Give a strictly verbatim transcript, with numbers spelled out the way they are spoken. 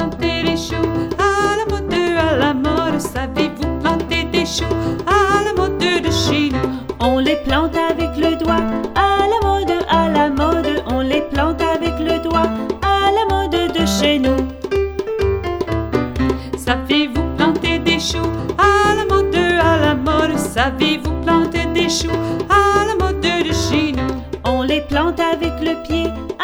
planter des choux à la mode, à la mode? Savez-vous planter des choux à la mode de chez nous? On les plante avec le doigt, à la mode, à la mode. On les plante avec le doigt, à la mode de chez nous. Savez-vous planter des choux à la mode, à la mode? Savez-vous planter des choux à la mode de chez nous? On les plante avec le pied,